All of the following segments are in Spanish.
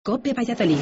COPE Valladolid.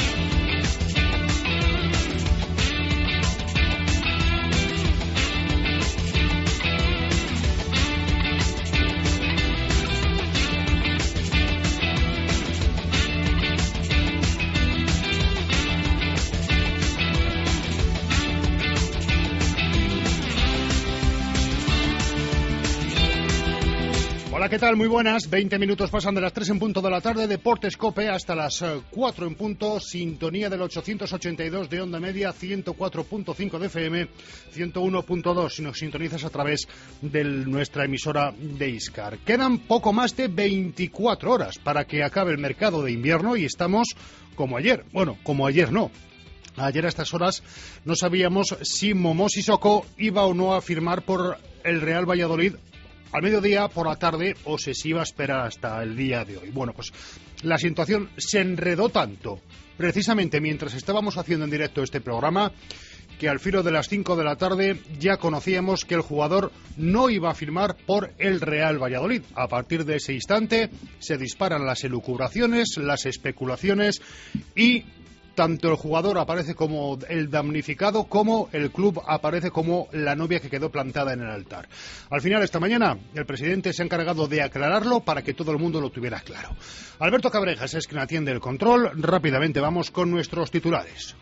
Hola, ¿qué tal? Muy buenas. 20 minutos pasan de las 3 en punto de la tarde. Deportes COPE hasta las 4 en punto. Sintonía del 882 de onda media, 104.5 de FM, 101.2 si nos sintonizas a través de nuestra emisora de Iscar. Quedan poco más de 24 horas para que acabe el mercado de invierno y estamos como ayer. Bueno, como ayer no. Ayer a estas horas no sabíamos si Momo Sissoko iba o no a firmar por el Real Valladolid al mediodía, por la tarde, o se iba a esperar hasta el día de hoy. Bueno, pues la situación se enredó tanto, precisamente mientras estábamos haciendo en directo este programa, que al filo de las 5 de la tarde ya conocíamos que el jugador no iba a firmar por el Real Valladolid. A partir de ese instante se disparan las elucubraciones, las especulaciones y tanto el jugador aparece como el damnificado, como el club aparece como la novia que quedó plantada en el altar. Al final, esta mañana, el presidente se ha encargado de aclararlo para que todo el mundo lo tuviera claro. Alberto Cabrejas es quien atiende el control. Rápidamente vamos con nuestros titulares.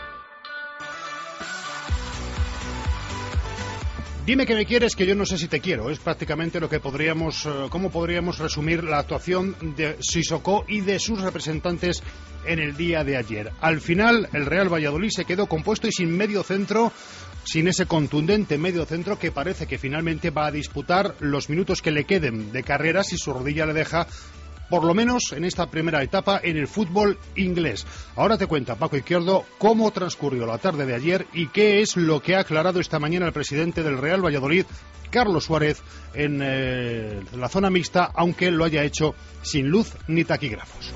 Dime que me quieres, que yo no sé si te quiero. Es prácticamente lo que cómo podríamos resumir la actuación de Sissoko y de sus representantes en el día de ayer. Al final, el Real Valladolid se quedó compuesto y sin medio centro, sin ese contundente medio centro que parece que finalmente va a disputar los minutos que le queden de carrera si su rodilla le deja, por lo menos en esta primera etapa en el fútbol inglés. Ahora te cuenta Paco Izquierdo cómo transcurrió la tarde de ayer y qué es lo que ha aclarado esta mañana el presidente del Real Valladolid, Carlos Suárez, en la zona mixta, aunque lo haya hecho sin luz ni taquígrafos.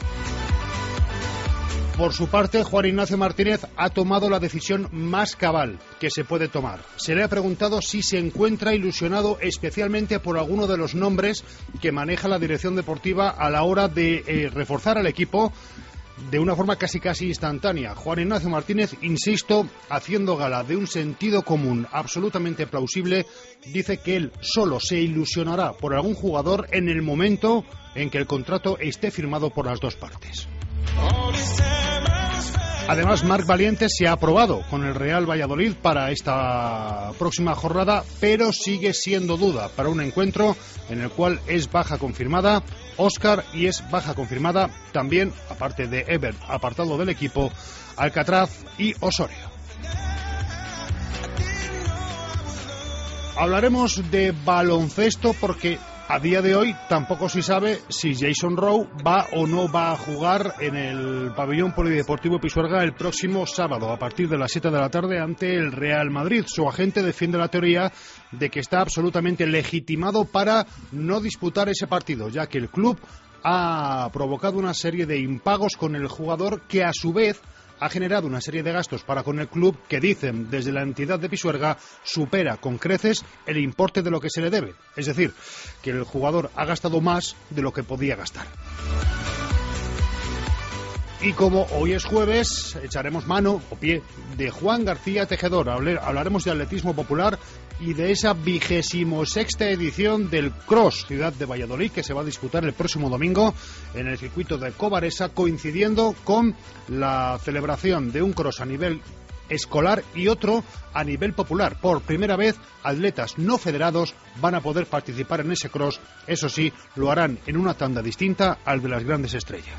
Por su parte, Juan Ignacio Martínez ha tomado la decisión más cabal que se puede tomar. Se le ha preguntado si se encuentra ilusionado especialmente por alguno de los nombres que maneja la dirección deportiva a la hora de reforzar al equipo de una forma casi instantánea. Juan Ignacio Martínez, insisto, haciendo gala de un sentido común absolutamente plausible, dice que él solo se ilusionará por algún jugador en el momento en que el contrato esté firmado por las dos partes. Además, Marc Valiente se ha aprobado con el Real Valladolid para esta próxima jornada, pero sigue siendo duda para un encuentro en el cual es baja confirmada Óscar y es baja confirmada también, aparte de Ebert, apartado del equipo, Alcatraz y Osorio. Hablaremos de baloncesto porque a día de hoy tampoco se sabe si Jason Rowe va o no va a jugar en el pabellón polideportivo Pisuerga el próximo sábado a partir de las 7 de la tarde ante el Real Madrid. Su agente defiende la teoría de que está absolutamente legitimado para no disputar ese partido, ya que el club ha provocado una serie de impagos con el jugador que a su vez ha generado una serie de gastos para con el club que dicen desde la entidad de Pisuerga supera con creces el importe de lo que se le debe. Es decir, que el jugador ha gastado más de lo que podía gastar. Y como hoy es jueves, echaremos mano o pie de Juan García Tejedor. Hablaremos de atletismo popular y de esa 26ª edición del Cross Ciudad de Valladolid, que se va a disputar el próximo domingo en el circuito de Covaresa, coincidiendo con la celebración de un cross a nivel escolar y otro a nivel popular. Por primera vez, atletas no federados van a poder participar en ese cross. Eso sí, lo harán en una tanda distinta al de las grandes estrellas.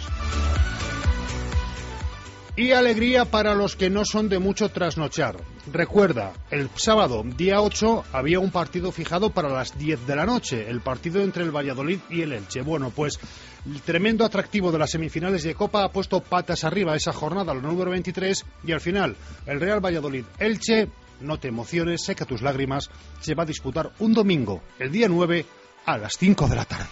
Y alegría para los que no son de mucho trasnochar. Recuerda, el sábado, día 8, había un partido fijado para las 10 de la noche, el partido entre el Valladolid y el Elche. Bueno, pues el tremendo atractivo de las semifinales de Copa ha puesto patas arriba esa jornada, la número 23, y al final, el Real Valladolid-Elche, no te emociones, seca tus lágrimas, se va a disputar un domingo, el día 9, a las 5 de la tarde.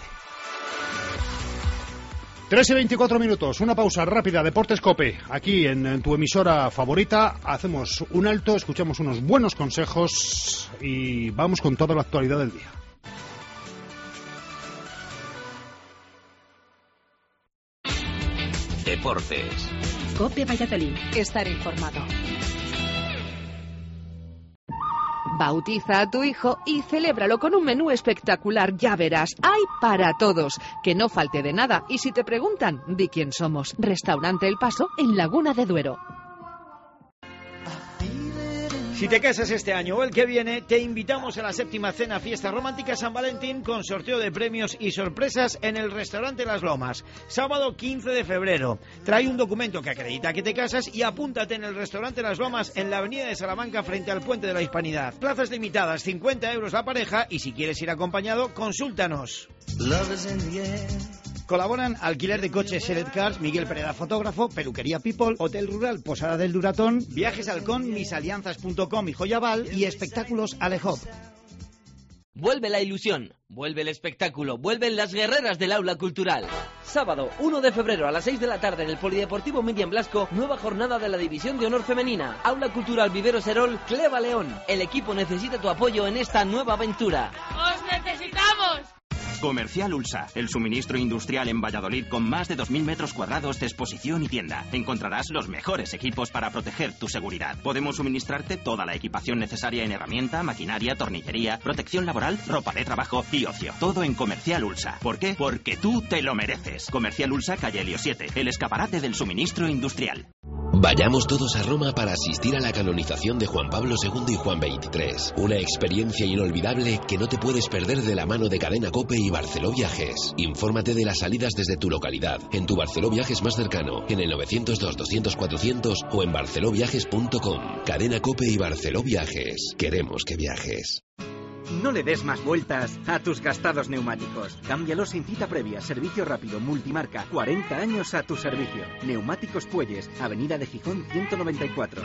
3:24 minutos, una pausa rápida, Deportes COPE, aquí en tu emisora favorita. Hacemos un alto, escuchamos unos buenos consejos y vamos con toda la actualidad del día. Deportes. COPE Valladolid. Estar informado. Bautiza a tu hijo y celébralo con un menú espectacular, ya verás, hay para todos, que no falte de nada, y si te preguntan, di quién somos. Restaurante El Paso en Laguna de Duero. Si te casas este año o el que viene, te invitamos a la 7ª Cena Fiesta Romántica San Valentín con sorteo de premios y sorpresas en el restaurante Las Lomas. Sábado 15 de febrero. Trae un documento que acredita que te casas y apúntate en el restaurante Las Lomas en la avenida de Salamanca frente al Puente de la Hispanidad. Plazas limitadas, 50 euros la pareja, y si quieres ir acompañado, consúltanos. Colaboran Alquiler de Coches Select Cars, Miguel Pereda Fotógrafo, Peluquería People, Hotel Rural Posada del Duratón, Viajes Halcón, misalianzas.com y Joyaval, y Espectáculos Alejop. Vuelve la ilusión, vuelve el espectáculo, vuelven las guerreras del aula cultural. Sábado 1 de febrero a las 6 de la tarde en el Polideportivo Miriam Blasco, nueva jornada de la División de Honor Femenina. Aula Cultural Vivero Serol, Cleva León. El equipo necesita tu apoyo en esta nueva aventura. ¡Os necesitamos! Comercial Ulsa, el suministro industrial en Valladolid con más de 2.000 metros cuadrados de exposición y tienda. Encontrarás los mejores equipos para proteger tu seguridad. Podemos suministrarte toda la equipación necesaria en herramienta, maquinaria, tornillería, protección laboral, ropa de trabajo y ocio. Todo en Comercial Ulsa. ¿Por qué? Porque tú te lo mereces. Comercial Ulsa, calle Helio 7, el escaparate del suministro industrial. Vayamos todos a Roma para asistir a la canonización de Juan Pablo II y Juan XXIII. Una experiencia inolvidable que no te puedes perder de la mano de Cadena COPE y Barceló Viajes. Infórmate de las salidas desde tu localidad, en tu Barceló Viajes más cercano, en el 902-200-400 o en barceloviajes.com. Cadena COPE y Barceló Viajes. Queremos que viajes. No le des más vueltas a tus gastados neumáticos. Cámbialos sin cita previa. Servicio rápido, multimarca. 40 años a tu servicio. Neumáticos Puelles, Avenida de Gijón 194.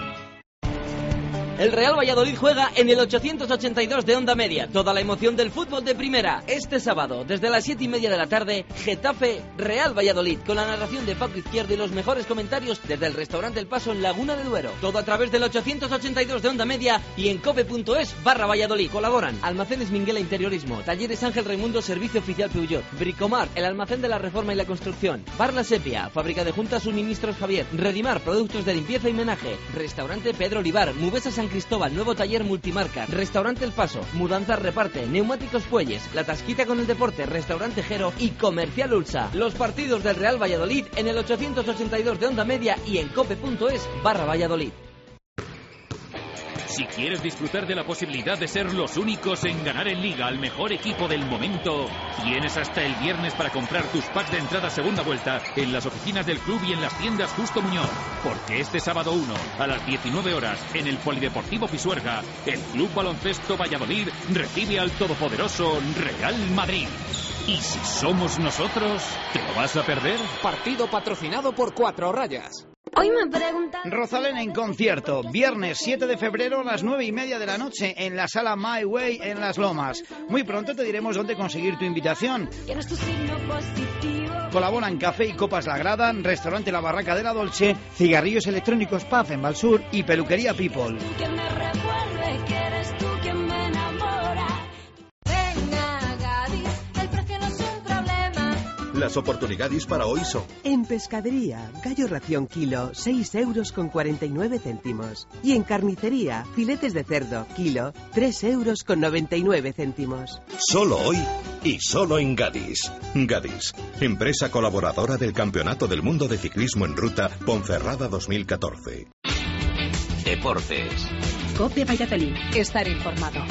El Real Valladolid juega en el 882 de Onda Media. Toda la emoción del fútbol de primera. Este sábado, desde las 7:30 de la tarde, Getafe Real Valladolid, con la narración de Paco Izquierdo y los mejores comentarios desde el restaurante El Paso en Laguna de Duero. Todo a través del 882 de Onda Media y en cope.es/Valladolid. Colaboran Almacenes Minguela Interiorismo, Talleres Ángel Raimundo, Servicio Oficial Peugeot, Bricomar, el almacén de la reforma y la construcción, Bar La Sepia, Fábrica de Juntas Suministros Javier, Redimar, productos de limpieza y menaje, Restaurante Pedro Olivar, Mubesa San Cristóbal, nuevo taller multimarca, Restaurante El Paso, Mudanzas Reparte, Neumáticos Puelles, La Tasquita con el Deporte, Restaurante Jero y Comercial Ulsa. Los partidos del Real Valladolid en el 882 de Onda Media y en cope.es/Valladolid. Si quieres disfrutar de la posibilidad de ser los únicos en ganar en Liga al mejor equipo del momento, tienes hasta el viernes para comprar tus packs de entrada segunda vuelta en las oficinas del club y en las tiendas Justo Muñoz. Porque este sábado 1 a las 19 horas en el Polideportivo Pisuerga, el Club Baloncesto Valladolid recibe al todopoderoso Real Madrid. ¿Y si somos nosotros, te lo vas a perder? Partido patrocinado por 4 Rayas. Hoy me preguntan... Rosalén en concierto, viernes 7 de febrero a las 9:30 de la noche en la sala My Way en Las Lomas. Muy pronto te diremos dónde conseguir tu invitación. ¿Quieres tu signo positivo? Colaboran Café y Copas La Grada, Restaurante La Barraca de la Dolce, Cigarrillos Electrónicos Pub en Valsur y Peluquería People. Que me revuelve, que eres tú quien me enamora. Venga, Gadis, el precio no es un problema. Las oportunidades para hoy son: en pescadería, gallo ración kilo, 6,49 €. Y en carnicería, filetes de cerdo, kilo, 3,99 €. Solo hoy y solo en Gadis. Gadis, empresa colaboradora del Campeonato del Mundo de Ciclismo en Ruta Ponferrada 2014. Deportes. COPE Valladolid. Estar informado.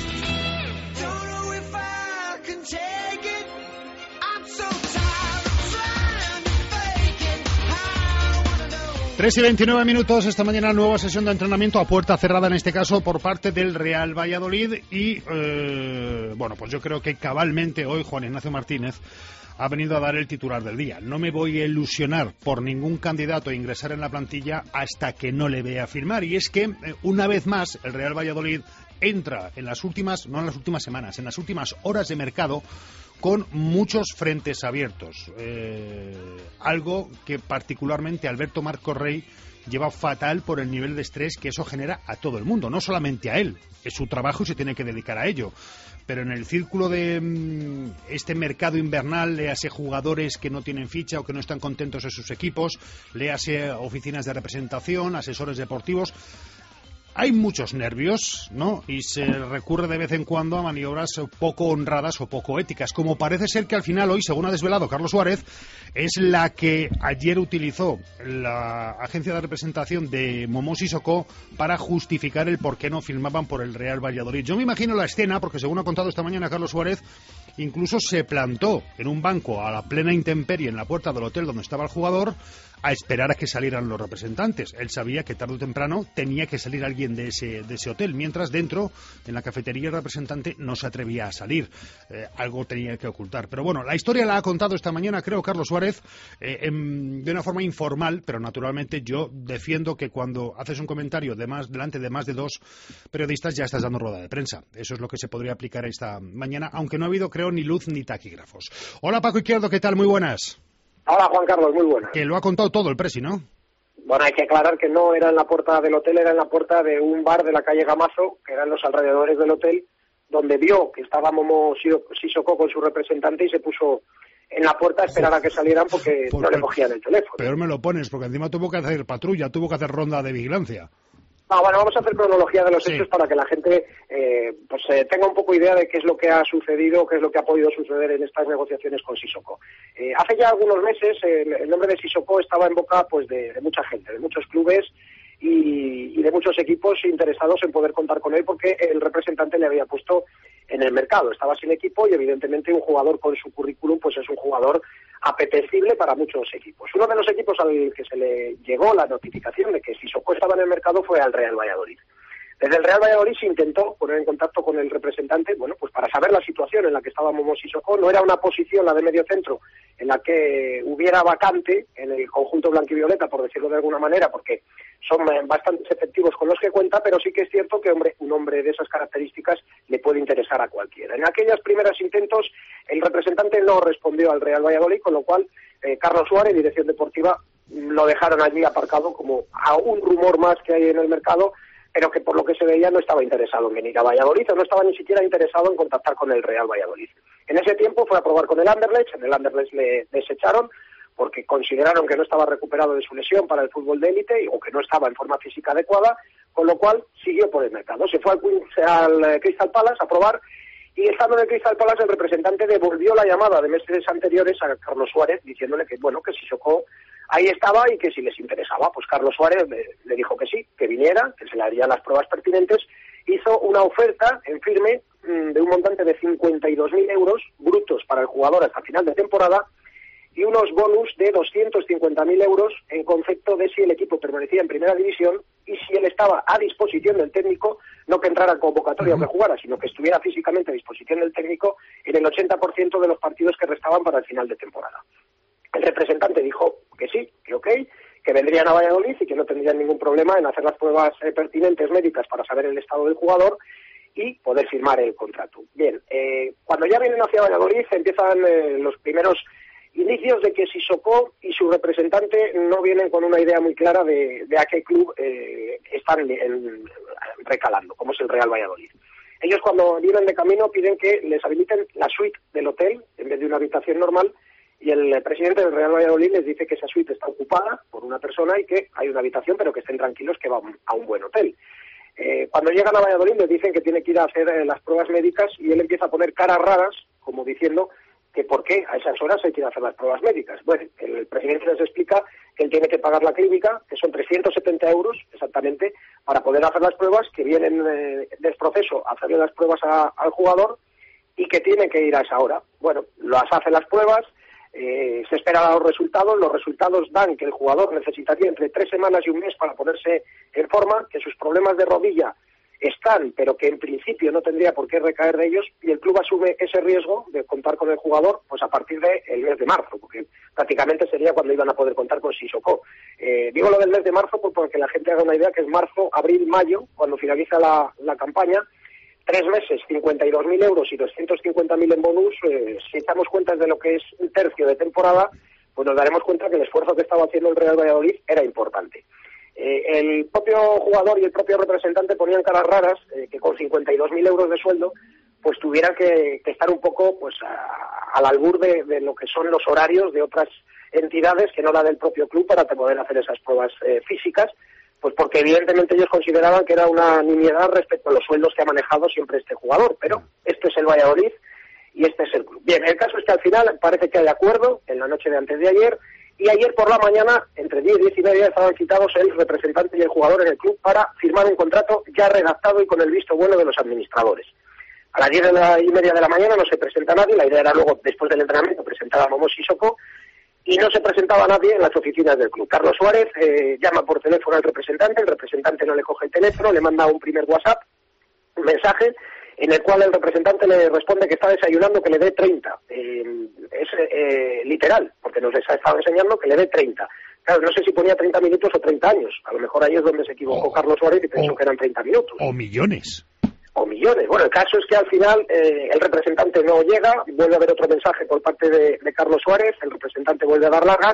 3:29 minutos, esta mañana nueva sesión de entrenamiento a puerta cerrada, en este caso por parte del Real Valladolid y, bueno, pues yo creo que cabalmente hoy Juan Ignacio Martínez ha venido a dar el titular del día. No me voy a ilusionar por ningún candidato a ingresar en la plantilla hasta que no le vea firmar, y es que una vez más el Real Valladolid entra en las últimas, no en las últimas semanas, en las últimas horas de mercado con muchos frentes abiertos. Algo que particularmente Alberto Marcos Rey lleva fatal por el nivel de estrés que eso genera a todo el mundo, no solamente a él. Es su trabajo y se tiene que dedicar a ello. Pero en el círculo de este mercado invernal, léase jugadores que no tienen ficha o que no están contentos en sus equipos, léase oficinas de representación, asesores deportivos, hay muchos nervios, ¿no? Y se recurre de vez en cuando a maniobras poco honradas o poco éticas, como parece ser que al final hoy, según ha desvelado Carlos Suárez, es la que ayer utilizó la agencia de representación de Momo Sissoko para justificar el por qué no firmaban por el Real Valladolid. Yo me imagino la escena, porque según ha contado esta mañana Carlos Suárez, incluso se plantó en un banco a la plena intemperie en la puerta del hotel donde estaba el jugador a esperar a que salieran los representantes. Él sabía que tarde o temprano tenía que salir alguien de ese hotel, mientras dentro, en la cafetería, el representante no se atrevía a salir. Algo tenía que ocultar. Pero bueno, la historia la ha contado esta mañana, creo, Carlos Suárez, de una forma informal, pero naturalmente yo defiendo que cuando haces un comentario delante de más de dos periodistas ya estás dando rueda de prensa. Eso es lo que se podría aplicar esta mañana, aunque no ha habido, creo, ni luz ni taquígrafos. Hola, Paco Izquierdo, ¿qué tal? Muy buenas. Hola, Juan Carlos, muy buenas. Que lo ha contado todo el presi, ¿no? Bueno, hay que aclarar que no era en la puerta del hotel, era en la puerta de un bar de la calle Gamazo, que eran los alrededores del hotel, donde vio que estaba Momo Sissoko con su representante y se puso en la puerta a esperar a que salieran porque no le cogían el teléfono. Peor me lo pones, porque encima tuvo que hacer patrulla, tuvo que hacer ronda de vigilancia. Bueno, vamos a hacer cronología de los hechos para que la gente tenga un poco idea de qué es lo que ha sucedido, qué es lo que ha podido suceder en estas negociaciones con Sissoko. Hace ya algunos meses el nombre de Sissoko estaba en boca pues de mucha gente, de muchos clubes y de muchos equipos interesados en poder contar con él porque el representante le había puesto en el mercado. Estaba sin equipo y evidentemente un jugador con su currículum pues es un jugador apetecible para muchos equipos. Uno de los equipos al que se le llegó la notificación de que Sissoko estaba en el mercado fue al Real Valladolid. Desde el Real Valladolid se intentó poner en contacto con el representante, bueno, pues para saber la situación en la que estaba Momo Sissoko. No era una posición, la de medio centro, en la que hubiera vacante en el conjunto blanquivioleta, por decirlo de alguna manera, porque son bastante efectivos con los que cuenta, pero sí que es cierto que un hombre de esas características le puede interesar a cualquiera. En aquellos primeros intentos, el representante no respondió al Real Valladolid, con lo cual Carlos Suárez, dirección deportiva, lo dejaron allí aparcado como a un rumor más que hay en el mercado, pero que por lo que se veía no estaba interesado en venir a Valladolid, o no estaba ni siquiera interesado en contactar con el Real Valladolid. En ese tiempo fue a probar con el Anderlecht, en el Anderlecht le desecharon porque consideraron que no estaba recuperado de su lesión para el fútbol de élite o que no estaba en forma física adecuada, con lo cual siguió por el mercado. Se fue al Crystal Palace a probar y estando en el Crystal Palace el representante devolvió la llamada de meses anteriores a Carlos Suárez diciéndole que bueno, que Sissoko ahí estaba y que si les interesaba, pues Carlos Suárez le dijo que sí, que viniera, que se le harían las pruebas pertinentes. Hizo una oferta en firme de un montante de 52.000 euros brutos para el jugador hasta final de temporada y unos bonus de 250.000 euros en concepto de si el equipo permanecía en primera división y si él estaba a disposición del técnico, no que entrara en convocatoria o que jugara, sino que estuviera físicamente a disposición del técnico en el 80% de los partidos que restaban para el final de temporada. El representante dijo que sí, que ok, que vendrían a Valladolid y que no tendrían ningún problema en hacer las pruebas pertinentes médicas para saber el estado del jugador y poder firmar el contrato. Bien, cuando ya vienen hacia Valladolid empiezan los primeros indicios de que Sissoko y su representante no vienen con una idea muy clara de a qué club están recalando, como es el Real Valladolid. Ellos cuando vienen de camino piden que les habiliten la suite del hotel en vez de una habitación normal y el presidente del Real Valladolid les dice que esa suite está ocupada por una persona y que hay una habitación pero que estén tranquilos que va a un buen hotel. Cuando llegan a Valladolid les dicen que tiene que ir a hacer las pruebas médicas y él empieza a poner caras raras como diciendo que por qué a esas horas hay que ir a hacer las pruebas médicas. Bueno, el presidente les explica que él tiene que pagar la clínica, que son 370 euros exactamente, para poder hacer las pruebas, que vienen del proceso a hacerle las pruebas al jugador y que tiene que ir a esa hora. Bueno, las hace las pruebas, se esperan los resultados dan que el jugador necesitaría entre 3 semanas y un mes para ponerse en forma, que sus problemas de rodilla están, pero que en principio no tendría por qué recaer de ellos, y el club asume ese riesgo de contar con el jugador pues a partir del mes de marzo, porque prácticamente sería cuando iban a poder contar con Sissoko. Digo lo del mes de marzo porque la gente haga una idea que es marzo, abril, mayo, cuando finaliza la campaña, 3 meses, 52.000 euros y 250.000 en bonus, si echamos cuentas de lo que es un tercio de temporada, pues nos daremos cuenta que el esfuerzo que estaba haciendo el Real Valladolid era importante. El propio jugador y el propio representante ponían caras raras que con 52.000 euros de sueldo pues tuvieran que estar un poco pues al albur de lo que son los horarios de otras entidades que no la del propio club para poder hacer esas pruebas físicas, pues porque evidentemente ellos consideraban que era una nimiedad respecto a los sueldos que ha manejado siempre este jugador, pero este es el Valladolid y este es el club. Bien, el caso es que al final parece que hay acuerdo en la noche de antes de ayer, y ayer por la mañana, entre 10 y 10 y media, estaban citados el representante y el jugador en el club para firmar un contrato ya redactado y con el visto bueno de los administradores. A las 10 y media de la mañana no se presenta nadie, la idea era luego, después del entrenamiento, presentar a Momo Sissoko, y no se presentaba nadie en las oficinas del club. Carlos Suárez llama por teléfono al representante, el representante no le coge el teléfono, le manda un primer WhatsApp, un mensaje, en el cual el representante le responde que está desayunando, que le dé 30. Es literal, porque nos ha estado enseñando que le dé 30. Claro, no sé si ponía 30 minutos o 30 años. A lo mejor ahí es donde se equivocó Carlos Suárez y pensó que eran 30 minutos. O millones. O millones. Bueno, el caso es que al final el representante no llega, vuelve a haber otro mensaje por parte de Carlos Suárez, el representante vuelve a dar largas,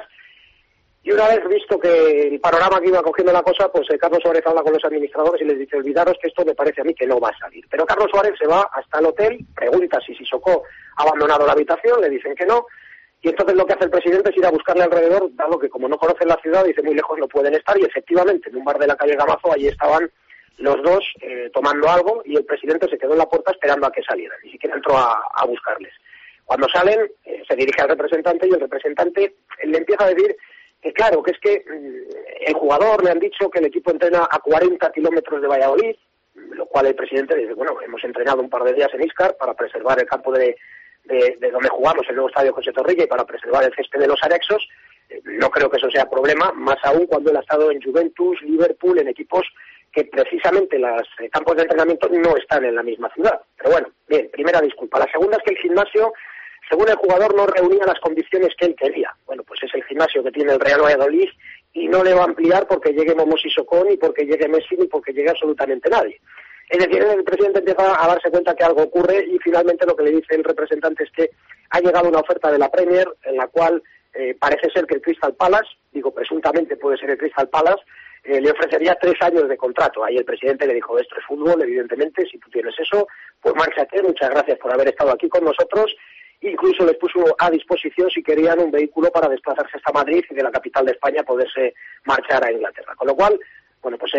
y una vez visto que el panorama que iba cogiendo la cosa, pues Carlos Suárez habla con los administradores y les dice, olvidaros que esto me parece a mí que no va a salir. Pero Carlos Suárez se va hasta el hotel, pregunta si Sissoko ha abandonado la habitación, le dicen que no, y entonces lo que hace el presidente es ir a buscarle alrededor, dado que como no conocen la ciudad, dice muy lejos no pueden estar, y efectivamente en un bar de la calle Gamazo allí estaban los dos tomando algo, y el presidente se quedó en la puerta esperando a que salieran, ni siquiera entró a buscarles. Cuando salen, se dirige al representante y el representante le empieza a decir que claro, que es que el jugador le han dicho que el equipo entrena a 40 kilómetros de Valladolid, lo cual el presidente dice, bueno, hemos entrenado un par de días en Íscar para preservar el campo de donde jugamos, el nuevo estadio José Zorrilla, y para preservar el césped de los anexos. No creo que eso sea problema, más aún cuando él ha estado en Juventus, Liverpool, en equipos que precisamente los campos de entrenamiento no están en la misma ciudad. Pero bueno, bien, primera disculpa. La segunda es que el gimnasio, según el jugador, no reunía las condiciones que él quería. Bueno, pues es el gimnasio que tiene el Real Valladolid y no le va a ampliar porque llegue Momo Sissoko, ni porque llegue Messi, ni porque llegue absolutamente nadie. Es decir, el presidente empieza a darse cuenta que algo ocurre y finalmente lo que le dice el representante es que ha llegado una oferta de la Premier en la cual parece ser que el Crystal Palace, digo presuntamente puede ser el Crystal Palace, le ofrecería 3 años de contrato. Ahí el presidente le dijo, esto es fútbol, evidentemente, si tú tienes eso, pues márchate, muchas gracias por haber estado aquí con nosotros. Incluso les puso a disposición si querían un vehículo para desplazarse hasta Madrid y de la capital de España poderse marchar a Inglaterra. Con lo cual, bueno, pues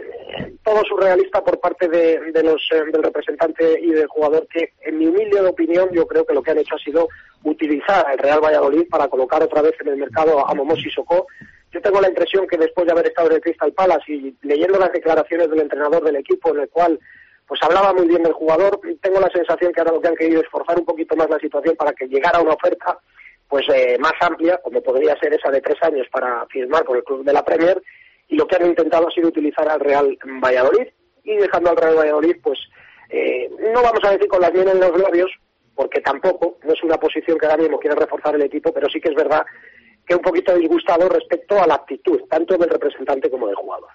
todo surrealista por parte del representante y del jugador que, en mi humilde opinión, yo creo que lo que han hecho ha sido utilizar al Real Valladolid para colocar otra vez en el mercado a Momo Sissoko. Yo tengo la impresión que después de haber estado en el Crystal Palace y leyendo las declaraciones del entrenador del equipo, en el cual pues hablaba muy bien del jugador, tengo la sensación que ahora lo que han querido es forzar un poquito más la situación para que llegara una oferta pues más amplia, como podría ser esa de 3 años para firmar con el club de la Premier, y lo que han intentado ha sido utilizar al Real Valladolid, y dejando al Real Valladolid, pues no vamos a decir con las miel en los labios, porque tampoco, no es una posición que ahora mismo quiere reforzar el equipo, pero sí que es verdad que un poquito disgustado respecto a la actitud, tanto del representante como del jugador.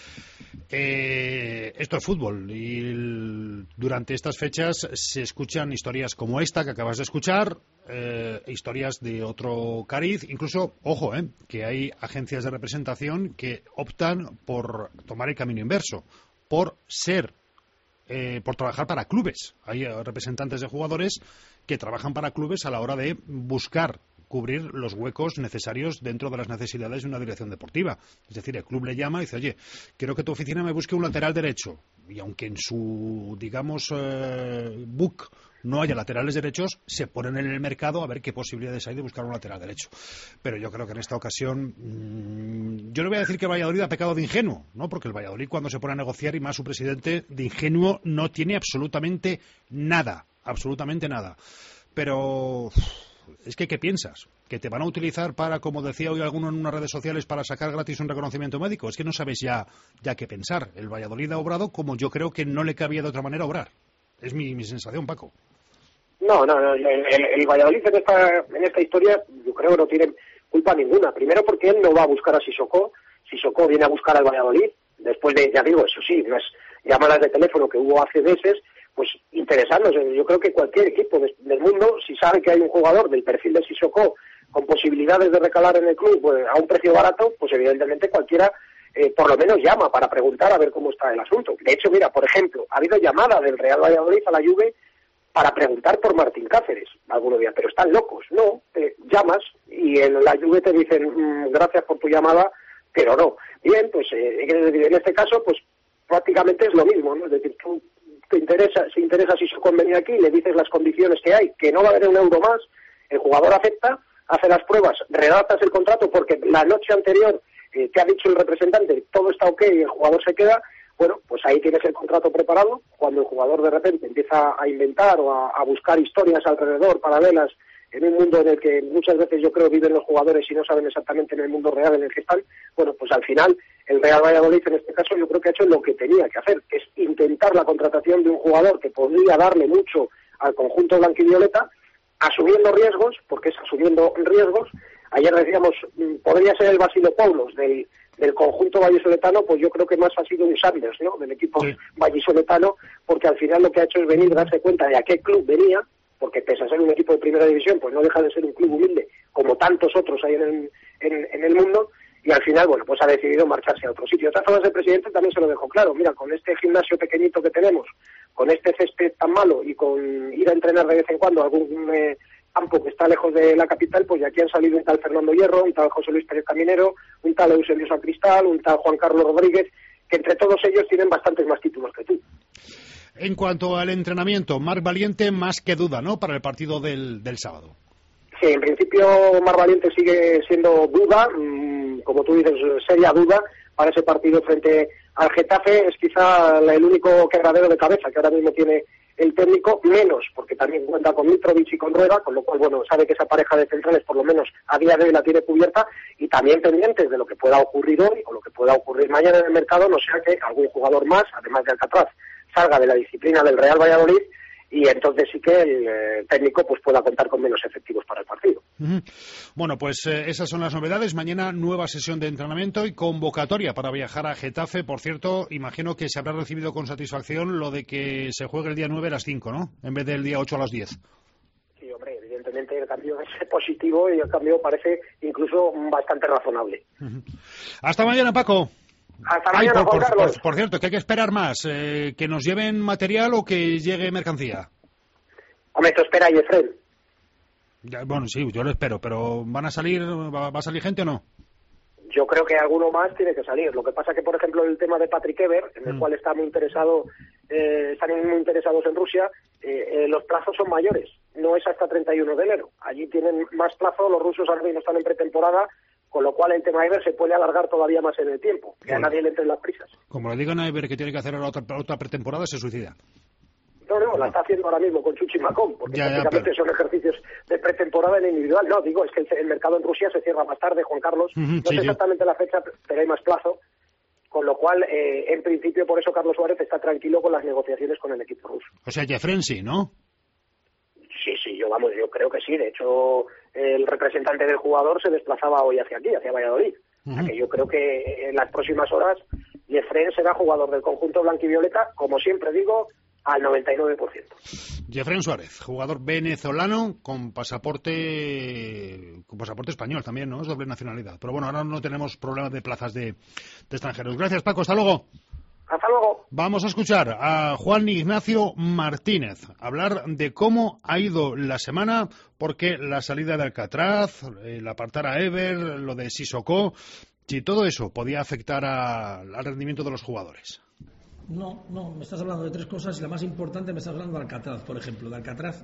Esto es fútbol y durante estas fechas se escuchan historias como esta que acabas de escuchar, historias de otro cariz, incluso, ojo, que hay agencias de representación que optan por tomar el camino inverso, por trabajar para clubes. Hay representantes de jugadores que trabajan para clubes a la hora de buscar cubrir los huecos necesarios dentro de las necesidades de una dirección deportiva. Es decir, el club le llama y dice, oye, quiero que tu oficina me busque un lateral derecho. Y aunque en su, digamos, book no haya laterales derechos, se ponen en el mercado a ver qué posibilidades hay de buscar un lateral derecho. Pero yo creo que en esta ocasión, yo no voy a decir que Valladolid ha pecado de ingenuo, ¿no? Porque el Valladolid, cuando se pone a negociar, y más su presidente, de ingenuo no tiene absolutamente nada. Pero es que, ¿qué piensas? ¿Que te van a utilizar para, como decía hoy alguno en unas redes sociales, para sacar gratis un reconocimiento médico? Es que no sabes ya qué pensar. El Valladolid ha obrado como yo creo que no le cabía de otra manera obrar. Es mi sensación, Paco. No, el Valladolid en esta historia yo creo que no tiene culpa ninguna. Primero porque él no va a buscar a Sissoko. Sissoko viene a buscar al Valladolid. Después de, ya digo, eso sí, unas llamadas de teléfono que hubo hace meses, pues interesándose. Yo creo que cualquier equipo del mundo, si sabe que hay un jugador del perfil de Sissoko con posibilidades de recalar en el club pues, a un precio barato, pues evidentemente cualquiera por lo menos llama para preguntar a ver cómo está el asunto. De hecho, mira, por ejemplo, ha habido llamada del Real Valladolid a la Juve para preguntar por Martín Cáceres. Algunos días, pero están locos. No, llamas y en la Juve te dicen gracias por tu llamada, pero no. Bien, pues en este caso, pues prácticamente es lo mismo, ¿no? Es decir, tú te interesa si se convenía aquí, le dices las condiciones que hay, que no va a haber un euro más, el jugador acepta, hace las pruebas, redactas el contrato porque la noche anterior te ha dicho el representante, todo está ok y el jugador se queda, bueno, pues ahí tienes el contrato preparado. Cuando el jugador de repente empieza a inventar o a buscar historias alrededor, paralelas, en un mundo en el que muchas veces yo creo viven los jugadores y no saben exactamente en el mundo real en el que están, bueno, pues al final el Real Valladolid en este caso yo creo que ha hecho lo que tenía que hacer, que es intentar la contratación de un jugador que podría darle mucho al conjunto blanquivioleta, asumiendo riesgos, porque es asumiendo riesgos. Ayer decíamos, podría ser el Vasilopoulos del conjunto vallisoletano, pues yo creo que más ha sido un Sanders, ¿no?, del equipo vallisoletano, porque al final lo que ha hecho es venir, darse cuenta de a qué club venía, porque pese a ser un equipo de primera división, pues no deja de ser un club humilde, como tantos otros hay en el mundo, y al final, bueno, pues ha decidido marcharse a otro sitio. De todas formas, el presidente también se lo dejó claro, mira, con este gimnasio pequeñito que tenemos, con este césped tan malo y con ir a entrenar de vez en cuando a algún campo que está lejos de la capital, pues de aquí han salido un tal Fernando Hierro, un tal José Luis Pérez Caminero, un tal Eusebio Sacristal, un tal Juan Carlos Rodríguez, que entre todos ellos tienen bastantes más títulos que tú. En cuanto al entrenamiento, Marc Valiente más que duda, ¿no?, para el partido del sábado. Sí, en principio Marc Valiente sigue siendo duda, como tú dices, seria duda para ese partido frente al Getafe. Es quizá el único quebradero de cabeza que ahora mismo tiene el técnico, menos porque también cuenta con Mitrovic y con Rueda, con lo cual, bueno, sabe que esa pareja de centrales por lo menos a día de hoy la tiene cubierta, y también pendientes de lo que pueda ocurrir hoy o lo que pueda ocurrir mañana en el mercado, no sea que algún jugador más, además de Alcatraz, salga de la disciplina del Real Valladolid, y entonces sí que el técnico pues pueda contar con menos efectivos para el partido. Bueno, pues esas son las novedades. Mañana nueva sesión de entrenamiento y convocatoria para viajar a Getafe. Por cierto, imagino que se habrá recibido con satisfacción lo de que se juegue el día 9 a las 5, ¿no?, en vez del día 8 a las 10. Sí, hombre, evidentemente el cambio es positivo y el cambio parece incluso bastante razonable. Hasta mañana, Paco. Hasta mañana, Juan Carlos. Por cierto, ¿qué hay que esperar más? ¿Que nos lleven material o que llegue mercancía? Hombre, esto espera y Efren. Bueno, sí, yo lo espero, pero ¿va a salir gente o no? Yo creo que alguno más tiene que salir. Lo que pasa que, por ejemplo, el tema de Patrick Eber, en el cual está muy interesado, están muy interesados en Rusia, los plazos son mayores. No es hasta 31 de enero. Allí tienen más plazo, los rusos ahora mismo están en pretemporada, con lo cual el tema Eber se puede alargar todavía más en el tiempo, que a nadie le entren las prisas. Como le digan a Eber que tiene que hacer otra pretemporada, se suicida. No, la está haciendo ahora mismo con Chuchi Macón, porque prácticamente son ejercicios de pretemporada en individual. No, digo, es que el mercado en Rusia se cierra más tarde, Juan Carlos. No sé exactamente la fecha, pero hay más plazo. Con lo cual, en principio, por eso Carlos Suárez está tranquilo con las negociaciones con el equipo ruso. O sea, Jeffren sí, ¿no? Sí, yo creo que sí. De hecho, el representante del jugador se desplazaba hoy hacia aquí, hacia Valladolid. O sea que yo creo que en las próximas horas Jeffren será jugador del conjunto blanquivioleta, como siempre digo, al 99%. Jeffren Suárez, jugador venezolano con pasaporte español también, ¿no? Es doble nacionalidad. Pero bueno, ahora no tenemos problemas de plazas de extranjeros. Gracias, Paco. Hasta luego. Hasta luego. Vamos a escuchar a Juan Ignacio Martínez hablar de cómo ha ido la semana, porque la salida de Alcatraz, el apartar a Eber, lo de Sissoko, si todo eso podía afectar al rendimiento de los jugadores. No, me estás hablando de tres cosas y la más importante me estás hablando de Alcatraz, por ejemplo. De Alcatraz,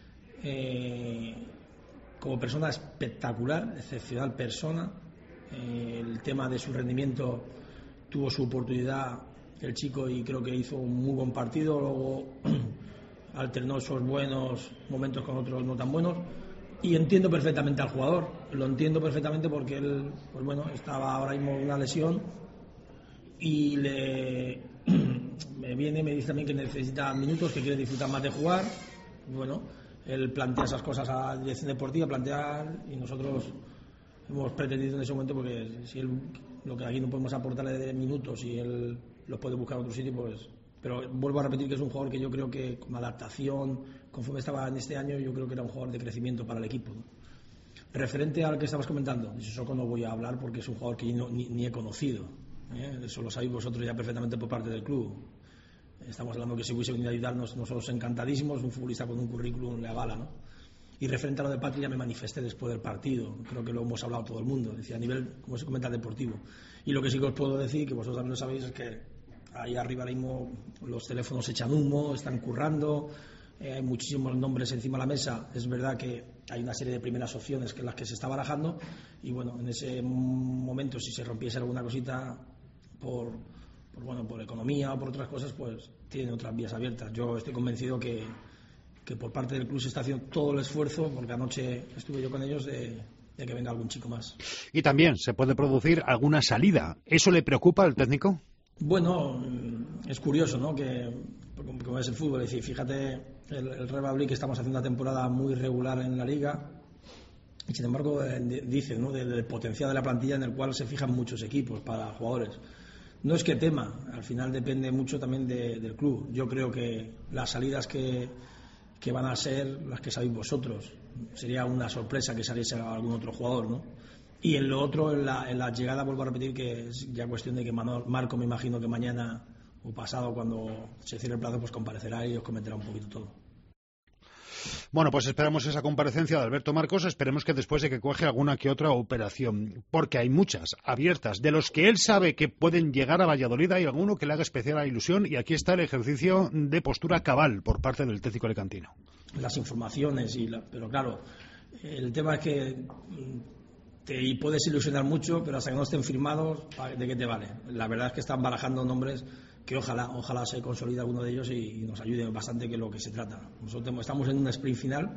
como persona espectacular, excepcional persona. El tema de su rendimiento, tuvo su oportunidad el chico y creo que hizo un muy buen partido. Luego alternó esos buenos momentos con otros no tan buenos. Y entiendo perfectamente al jugador, lo entiendo perfectamente porque él, pues bueno, estaba ahora mismo en una lesión y me dice también que necesita minutos, que quiere disfrutar más de jugar. Bueno, él plantea esas cosas a la dirección deportiva, y nosotros hemos pretendido en ese momento, porque si él, lo que aquí no podemos aportarle de minutos y él los puede buscar en otro sitio, pues Pero vuelvo a repetir que es un jugador que yo creo que con adaptación, conforme estaba en este año, yo creo que era un jugador de crecimiento para el equipo, ¿no? Referente al que estabas comentando, de Sissoko no voy a hablar porque es un jugador que yo ni he conocido, eso lo sabéis vosotros ya perfectamente por parte del club. Estamos hablando que si hubiese venido a ayudarnos, nosotros encantadísimos, un futbolista con un currículum le avala, ¿no? Y referente a lo de Patri, ya me manifesté después del partido, creo que lo hemos hablado todo el mundo, decía a nivel, como se comenta, deportivo. Y lo que sí que os puedo decir, que vosotros también lo sabéis, es que ahí arriba mismo los teléfonos echan humo, están currando, hay muchísimos nombres encima de la mesa. Es verdad que hay una serie de primeras opciones que en las que se está barajando, y bueno, en ese momento, si se rompiese alguna cosita por economía o por otras cosas, pues tienen otras vías abiertas. Yo estoy convencido que por parte del club se está haciendo todo el esfuerzo, porque anoche estuve yo con ellos, de que venga algún chico más. Y también se puede producir alguna salida. ¿Eso le preocupa al técnico? Bueno, es curioso, ¿no? Que como es el fútbol, es decir, fíjate el Real Madrid, que estamos haciendo una temporada muy regular en la liga, y sin embargo dice, ¿no?, del potencial de la plantilla, en el cual se fijan muchos equipos para jugadores. No es que tema, al final depende mucho también del club. Yo creo que las salidas que van a ser las que sabéis vosotros, sería una sorpresa que saliese algún otro jugador, ¿no? Y en lo otro, en la llegada, vuelvo a repetir que es ya cuestión de que Marco, me imagino que mañana o pasado, cuando se cierre el plazo, pues comparecerá y os comentará un poquito todo. Bueno, pues esperamos esa comparecencia de Alberto Marcos, esperemos que después de que coge alguna que otra operación, porque hay muchas abiertas, de los que él sabe que pueden llegar a Valladolid, hay alguno que le haga especial ilusión, y aquí está el ejercicio de postura cabal por parte del técnico alicantino. Las informaciones, pero claro, el tema es que te puedes ilusionar mucho, pero hasta que no estén firmados, ¿de qué te vale? La verdad es que están barajando nombres que ojalá se consolide alguno de ellos y nos ayude bastante, que es lo que se trata. Nosotros estamos en un sprint final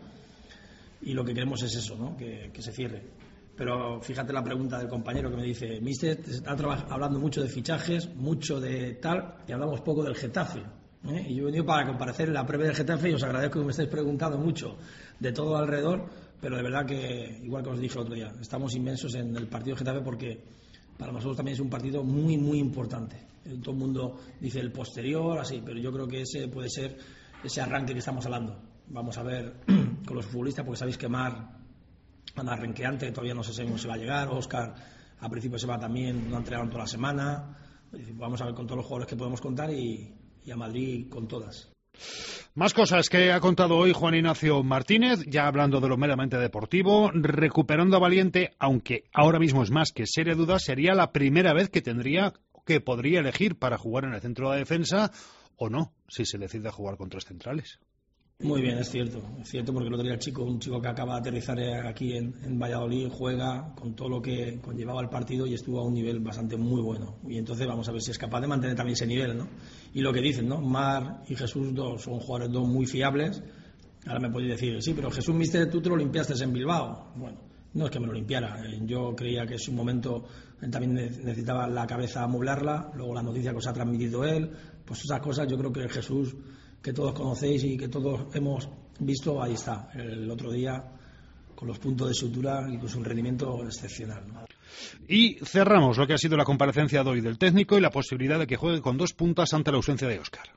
y lo que queremos es eso, ¿no? Que se cierre. Pero fíjate la pregunta del compañero que me dice: Mister, está hablando mucho de fichajes, mucho de tal, y hablamos poco del Getafe, ¿eh? Y yo he venido para comparecer en la previa del Getafe, y os agradezco que me estéis preguntando mucho de todo alrededor, pero de verdad que, igual que os dije el otro día, estamos inmensos en el partido de Getafe, porque para nosotros también es un partido muy, muy importante. Todo el mundo dice el posterior, así, pero yo creo que ese puede ser ese arranque que estamos hablando. Vamos a ver con los futbolistas, porque sabéis que Mar anda renqueante, todavía no sé si se va a llegar. Óscar a principio se va también, no ha entrenado toda la semana. Vamos a ver con todos los jugadores que podemos contar, y a Madrid con todas. Más cosas que ha contado hoy Juan Ignacio Martínez, ya hablando de lo meramente deportivo, recuperando a Valiente, aunque ahora mismo es más que seria duda, sería la primera vez que podría elegir para jugar en el centro de defensa, o no, si se decide a jugar con tres centrales. Muy bien, es cierto, porque el otro día un chico que acaba de aterrizar aquí en Valladolid, juega con todo lo que conllevaba el partido y estuvo a un nivel bastante muy bueno. Y entonces vamos a ver si es capaz de mantener también ese nivel, ¿no? Y lo que dicen, ¿no? Mar y Jesús son jugadores dos muy fiables. Ahora me podéis decir, sí, pero Jesús, mister, tú te lo limpiaste en Bilbao. Bueno, no es que me lo limpiara, yo creía que en su momento él también necesitaba la cabeza amoblarla, luego la noticia que os ha transmitido él, pues esas cosas yo creo que Jesús, que todos conocéis y que todos hemos visto, ahí está, el otro día con los puntos de sutura y con su rendimiento excepcional, ¿no? Y cerramos lo que ha sido la comparecencia de hoy del técnico y la posibilidad de que juegue con dos puntas ante la ausencia de Óscar.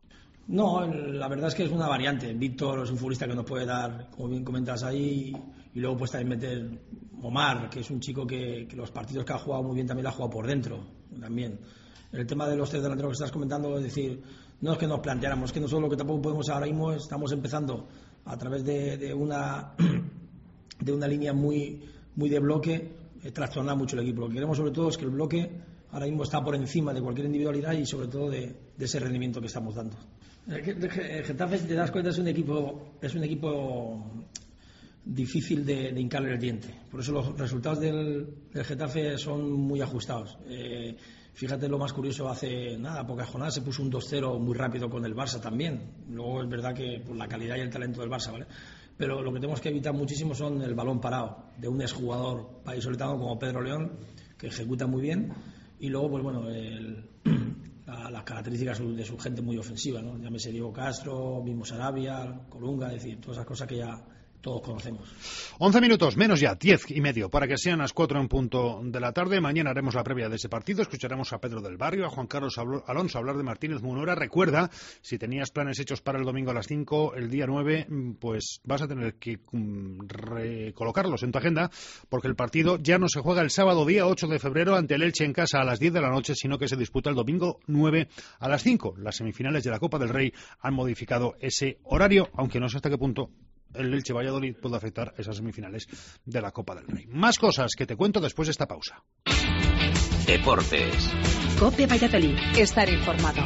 No, la verdad es que es una variante. Víctor es un futbolista que nos puede dar, como bien comentas ahí, y luego pues también meter Omar, que es un chico que los partidos que ha jugado muy bien también lo ha jugado por dentro también. El tema de los tres delanteros que estás comentando, es decir, no es que nos planteáramos, es que nosotros lo que tampoco podemos ahora mismo, estamos empezando a través de una línea muy de bloque, trastornar mucho el equipo. Lo que queremos sobre todo es que el bloque ahora mismo está por encima de cualquier individualidad y sobre todo de ese rendimiento que estamos dando. El Getafe, si te das cuenta, es un equipo difícil de hincarle el diente. Por eso los resultados del Getafe son muy ajustados. Fíjate lo más curioso, hace pocas jornadas se puso un 2-0 muy rápido con el Barça también. Luego es verdad que por la calidad y el talento del Barça, ¿vale? Pero lo que tenemos que evitar muchísimo son el balón parado de un exjugador vallisoletano como Pedro León, que ejecuta muy bien, y luego pues bueno, las características de su gente muy ofensiva, ¿no? Llámese Diego Castro, mismo Sarabia, Colunga, es decir, todas esas cosas que todos conocemos. 11 minutos, menos ya, 10 y medio, para que sean las 4 en punto de la tarde. Mañana haremos la previa de ese partido, escucharemos a Pedro del Barrio, a Juan Carlos Alonso hablar de Martínez Munuera. Recuerda, si tenías planes hechos para el domingo a las 5, el día 9, pues vas a tener que recolocarlos en tu agenda, porque el partido ya no se juega el sábado día 8 de febrero ante el Elche en casa a las 10 de la noche, sino que se disputa el domingo 9 a las 5. Las semifinales de la Copa del Rey han modificado ese horario, aunque no sé hasta qué punto el Elche Valladolid puede afectar esas semifinales de la Copa del Rey. Más cosas que te cuento después de esta pausa. Deportes. COPE Valladolid. Estar informado.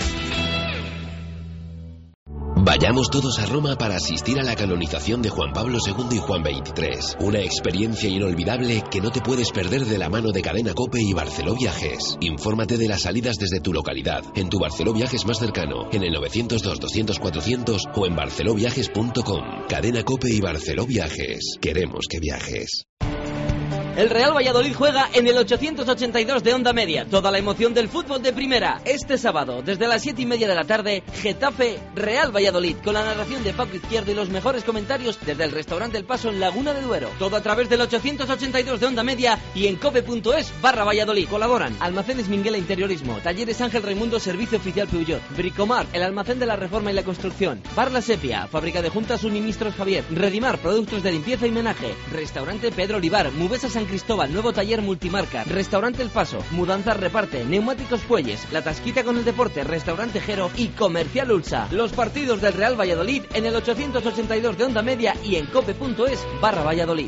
Vayamos todos a Roma para asistir a la canonización de Juan Pablo II y Juan XXIII. Una experiencia inolvidable que no te puedes perder de la mano de Cadena COPE y Barceló Viajes. Infórmate de las salidas desde tu localidad, en tu Barceló Viajes más cercano, en el 902-200-400 o en barceloviajes.com. Cadena COPE y Barceló Viajes. Queremos que viajes. El Real Valladolid juega en el 882 de Onda Media. Toda la emoción del fútbol de primera. Este sábado, desde las 7:30 de la tarde, Getafe Real Valladolid, con la narración de Paco Izquierdo y los mejores comentarios desde el restaurante El Paso en Laguna de Duero. Todo a través del 882 de Onda Media y en cope.es/Valladolid. Colaboran Almacenes Minguela Interiorismo, Talleres Ángel Raimundo, Servicio Oficial Peugeot, Bricomar, el almacén de la reforma y la construcción, Bar La Sepia, Fábrica de Juntas Suministros Javier, Redimar, productos de limpieza y menaje, Restaurante Pedro Olivar, Mubesa San Cristóbal, nuevo taller multimarca, Restaurante El Paso, Mudanzas Reparte, Neumáticos Puelles, La Tasquita con el Deporte, Restaurante Jero y Comercial Ulsa. Los partidos del Real Valladolid en el 882 de Onda Media y en cope.es/Valladolid.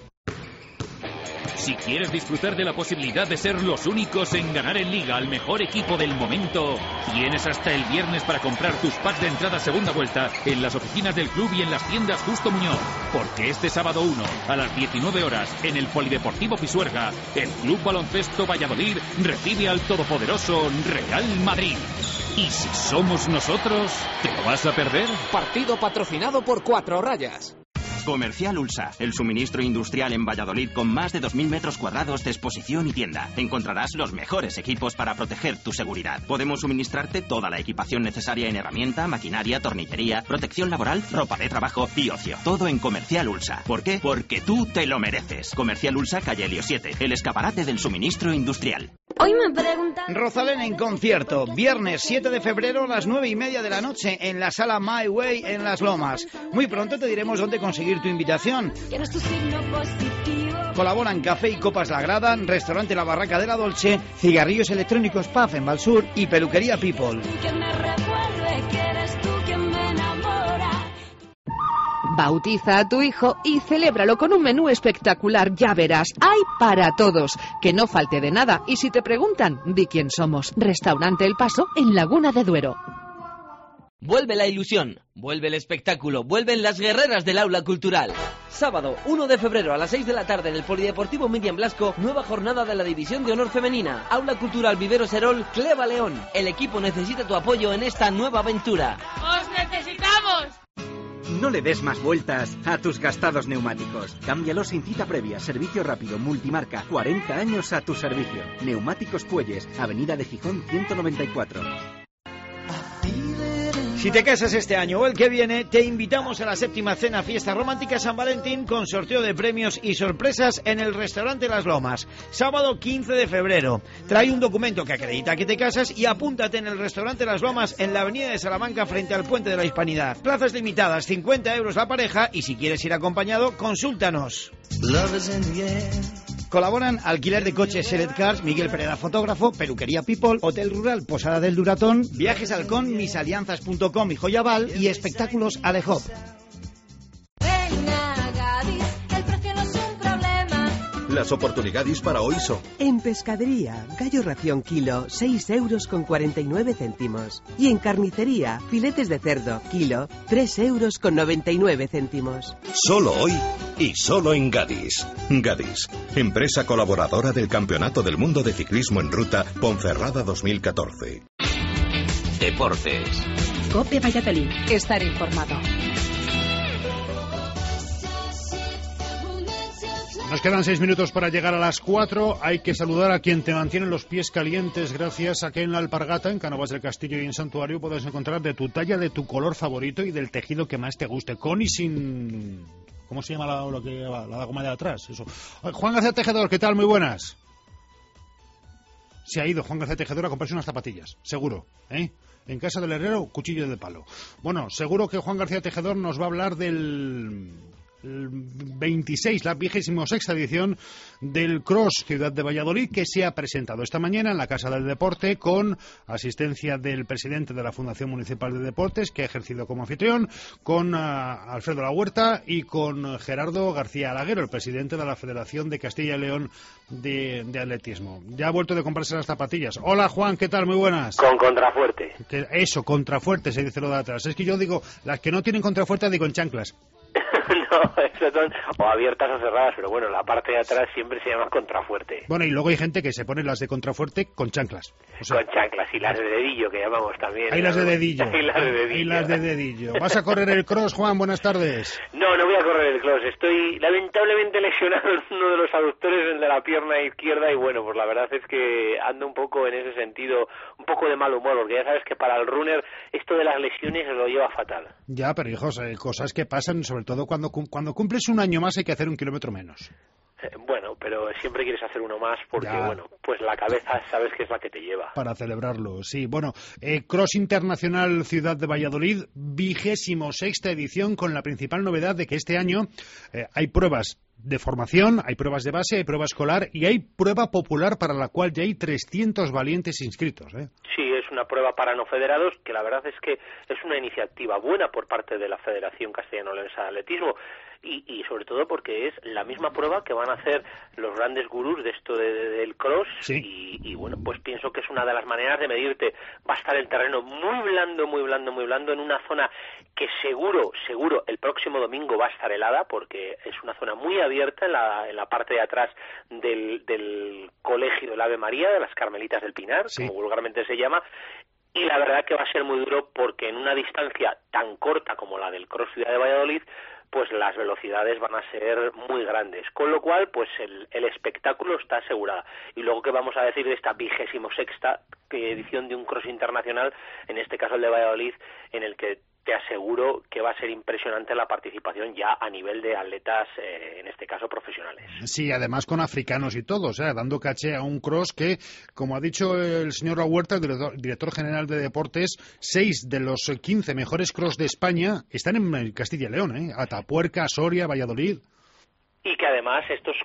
Si quieres disfrutar de la posibilidad de ser los únicos en ganar en Liga al mejor equipo del momento, tienes hasta el viernes para comprar tus packs de entrada segunda vuelta en las oficinas del club y en las tiendas Justo Muñoz. Porque este sábado 1 a las 19 horas en el Polideportivo Pisuerga, el Club Baloncesto Valladolid recibe al todopoderoso Real Madrid. Y si somos nosotros, ¿te lo vas a perder? Partido patrocinado por 4 Rayas. Comercial Ulsa, el suministro industrial en Valladolid con más de 2.000 metros cuadrados de exposición y tienda. Encontrarás los mejores equipos para proteger tu seguridad. Podemos suministrarte toda la equipación necesaria en herramienta, maquinaria, tornillería, protección laboral, ropa de trabajo y ocio. Todo en Comercial Ulsa. ¿Por qué? Porque tú te lo mereces. Comercial Ulsa, calle Helio 7, el escaparate del suministro industrial. Hoy me preguntan... Rosalén en concierto, viernes 7 de febrero a las 9:30 de la noche en la sala My Way en Las Lomas. Muy pronto te diremos dónde conseguir tu invitación. ¿Quieres tu signo positivo? Colaboran Café y Copas La Grada, Restaurante La Barraca de la Dolce, Cigarrillos Electrónicos Puff en Valsur y Peluquería People. Que me recuerde que eres tú quien me enamora. Bautiza a tu hijo y celébralo con un menú espectacular, ya verás, hay para todos, que no falte de nada, y si te preguntan, di quién somos. Restaurante El Paso en Laguna de Duero. Vuelve la ilusión, vuelve el espectáculo, vuelven las guerreras del aula cultural. Sábado 1 de febrero a las 6 de la tarde en el Polideportivo Miriam Blasco, nueva jornada de la División de Honor Femenina. Aula Cultural Vivero Serol, Cleva León. El equipo necesita tu apoyo en esta nueva aventura. ¡Os necesitamos! No le des más vueltas a tus gastados neumáticos. Cámbialos sin cita previa. Servicio rápido, multimarca. 40 años a tu servicio. Neumáticos Puelles, Avenida de Gijón 194. Si te casas este año o el que viene, te invitamos a la 7ª cena Fiesta Romántica San Valentín con sorteo de premios y sorpresas en el restaurante Las Lomas. Sábado 15 de febrero. Trae un documento que acredita que te casas y apúntate en el restaurante Las Lomas en la avenida de Salamanca frente al Puente de la Hispanidad. Plazas limitadas, 50 euros la pareja, y si quieres ir acompañado, consúltanos. Colaboran Alquiler de Coches Select Cars, Miguel Pereda Fotógrafo, Peluquería People, Hotel Rural Posada del Duratón, Viajes Halcón, misalianzas.com y Joyaval y Espectáculos Alejop. Venga, Gadis, el precio no es un problema. Las oportunidades para hoy son... En Pescadería, gallo ración kilo, 6,49 euros. Y en Carnicería, filetes de cerdo, kilo, 3,99 euros. Solo hoy y solo en Gadis. Gadis, empresa colaboradora del Campeonato del Mundo de Ciclismo en Ruta Ponferrada 2014. Deportes. COPE Valladolid. Estar informado. Nos quedan 6 minutos para llegar a las 4. Hay que saludar a quien te mantiene los pies calientes gracias a que en la Alpargata, en Cánovas del Castillo y en Santuario, puedes encontrar de tu talla, de tu color favorito y del tejido que más te guste, con y sin ¿Cómo se llama lo que va? La goma de atrás. Eso. Juan García Tejedor, ¿qué tal? Muy buenas. Se ha ido Juan García Tejedor a comprarse unas zapatillas, seguro, ¿eh? En casa del herrero, cuchillo de palo. Bueno, seguro que Juan García Tejedor nos va a hablar del 26, la 26ª edición del Cross Ciudad de Valladolid, que se ha presentado esta mañana en la Casa del Deporte con asistencia del presidente de la Fundación Municipal de Deportes, que ha ejercido como anfitrión, con Alfredo La Huerta y con Gerardo García Alaguero, el presidente de la Federación de Castilla y León de Atletismo. Ya ha vuelto de comprarse las zapatillas. Hola Juan, ¿qué tal? Muy buenas. Con contrafuerte. Eso, contrafuerte se dice lo de atrás. Es que yo digo, las que no tienen contrafuerte digo en chanclas. No, eso son o abiertas o cerradas, pero bueno, la parte de atrás siempre se llama contrafuerte. Bueno, y luego hay gente que se pone las de contrafuerte con chanclas. O sea, con chanclas y las de dedillo, que llamamos también. Hay las de dedillo. Hay las de dedillo. Hay las de dedillo. ¿Vas a correr el cross, Juan? Buenas tardes. No, no voy a correr el cross. Estoy lamentablemente lesionado en uno de los aductores, el de la pierna izquierda, y bueno, pues la verdad es que ando un poco en ese sentido, un poco de mal humor, porque ya sabes que para el runner esto de las lesiones lo lleva fatal. Ya, pero hijos, cosas que pasan, sobre todo cuando cumples un año más hay que hacer 1 kilómetro menos. Bueno, pero siempre quieres hacer uno más porque, bueno, pues la cabeza sabes que es la que te lleva. Para celebrarlo, sí. Bueno, Cross Internacional Ciudad de Valladolid, 26ª edición, con la principal novedad de que este año hay pruebas de formación, hay pruebas de base, hay prueba escolar y hay prueba popular para la cual ya hay 300 valientes inscritos, ¿eh? Sí, es una prueba para no federados, que la verdad es que es una iniciativa buena por parte de la Federación Castellano-Leonesa de Atletismo y sobre todo porque es la misma prueba que van a hacer los grandes gurús de esto del cross. Sí. Y bueno, pues pienso que es una de las maneras de medirte. Va a estar el terreno muy blando, muy blando, muy blando, en una zona que seguro el próximo domingo va a estar helada, porque es una zona muy abierta en la parte de atrás del colegio del Ave María, de las Carmelitas del Pinar, sí, como vulgarmente se llama. Y la verdad que va a ser muy duro porque en una distancia tan corta como la del Cross Ciudad de Valladolid, pues las velocidades van a ser muy grandes, con lo cual pues el espectáculo está asegurado. Y luego, ¿qué vamos a decir de esta 26ª edición de un cross internacional, en este caso el de Valladolid, en el que te aseguro que va a ser impresionante la participación ya a nivel de atletas, en este caso profesionales? Sí, además con africanos y todo, o sea, dando caché a un cross que, como ha dicho el señor La Huerta, el director general de deportes, 6 de los 15 mejores cross de España están en Castilla y León, ¿eh? Atapuerca, Soria, Valladolid. Y que además estos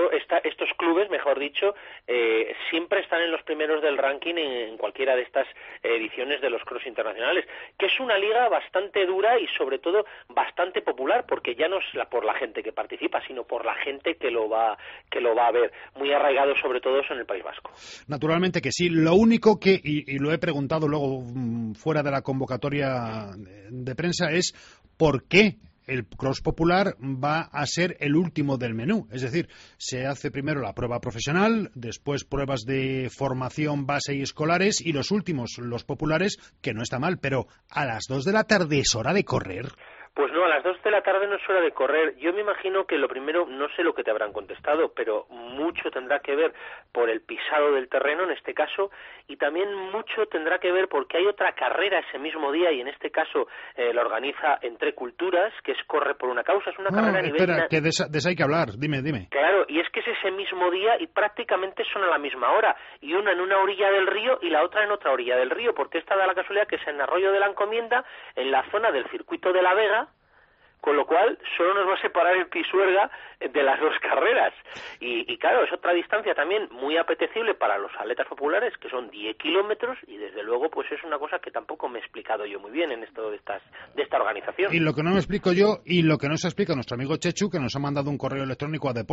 clubes, mejor dicho, siempre están en los primeros del ranking en cualquiera de estas ediciones de los cross internacionales, que es una liga bastante dura y sobre todo bastante popular, porque ya no es por la gente que participa, sino por la gente que lo va a ver, muy arraigados sobre todo en el País Vasco. Naturalmente que sí. Lo único que, y lo he preguntado luego fuera de la convocatoria de prensa, es ¿por qué el cross popular va a ser el último del menú? Es decir, se hace primero la prueba profesional, después pruebas de formación base y escolares, y los últimos, los populares, que no está mal, pero a las 2 de la tarde es hora de correr. Pues no, a las 2 de la tarde no es hora de correr. Yo me imagino que lo primero, no sé lo que te habrán contestado, pero mucho tendrá que ver por el pisado del terreno en este caso, y también mucho tendrá que ver porque hay otra carrera ese mismo día, y en este caso la organiza Entre Culturas, que es Corre por una Causa. Es una carrera a nivel... Espera, que de esa hay que hablar, dime. Claro, y es que es ese mismo día y prácticamente son a la misma hora, y una en una orilla del río y la otra en otra orilla del río, porque esta da la casualidad que es en Arroyo de la Encomienda, en la zona del circuito de la Vega, con lo cual solo nos va a separar el Pisuerga de las dos carreras. Y claro, es otra distancia también muy apetecible para los atletas populares, que son 10 kilómetros, y desde luego pues es una cosa que tampoco me he explicado yo muy bien en esto de esta organización. Y lo que no me explico yo, y lo que no se explica nuestro amigo Chechu, que nos ha mandado un correo electrónico a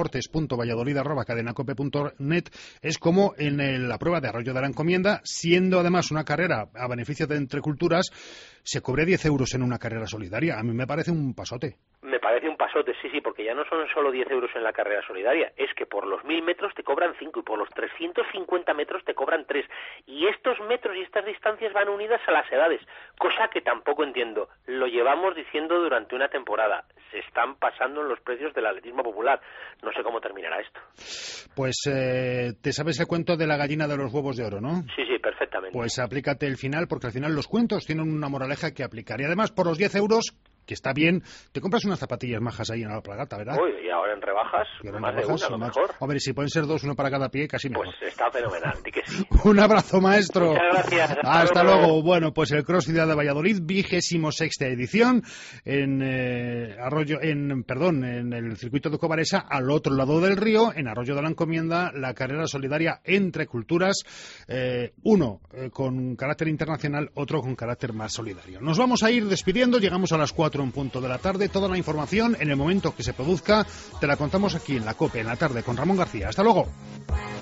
deportes.valladolid@cadenacope.net, es como en la prueba de Arroyo de la Encomienda, siendo además una carrera a beneficio de Entre Culturas, se cobre 10 euros en una carrera solidaria. A mí me parece un pasote. Me parece un pasote, sí, porque ya no son solo 10 euros en la carrera solidaria, es que por los 1000 metros te cobran 5 y por los 350 metros te cobran 3. Y estos metros y estas distancias van unidas a las edades, cosa que tampoco entiendo. Lo llevamos diciendo durante una temporada. Se están pasando en los precios del atletismo popular. No sé cómo terminará esto. Pues te sabes el cuento de la gallina de los huevos de oro, ¿no? Sí, perfectamente. Pues aplícate el final, porque al final los cuentos tienen una moraleja que aplicar. Y además, por los 10 euros... que está bien. Te compras unas zapatillas majas ahí en Alpargata, ¿verdad? Uy, y ahora en rebajas, más de una, a lo mejor. Hombre, si pueden ser 2, uno para cada pie, casi mejor. Pues está fenomenal, di que sí. Un abrazo, maestro. Muchas gracias. Hasta luego. Bueno, pues el Cross Ciudad de Valladolid, 26ª edición, en el circuito de Cobaresa, al otro lado del río, en Arroyo de la Encomienda, la carrera solidaria Entre Culturas, uno con carácter internacional, otro con carácter más solidario. Nos vamos a ir despidiendo, llegamos a las 4 en punto de la tarde. Toda la información, en el momento que se produzca, te la contamos aquí en la COPE, en la tarde, con Ramón García. Hasta luego.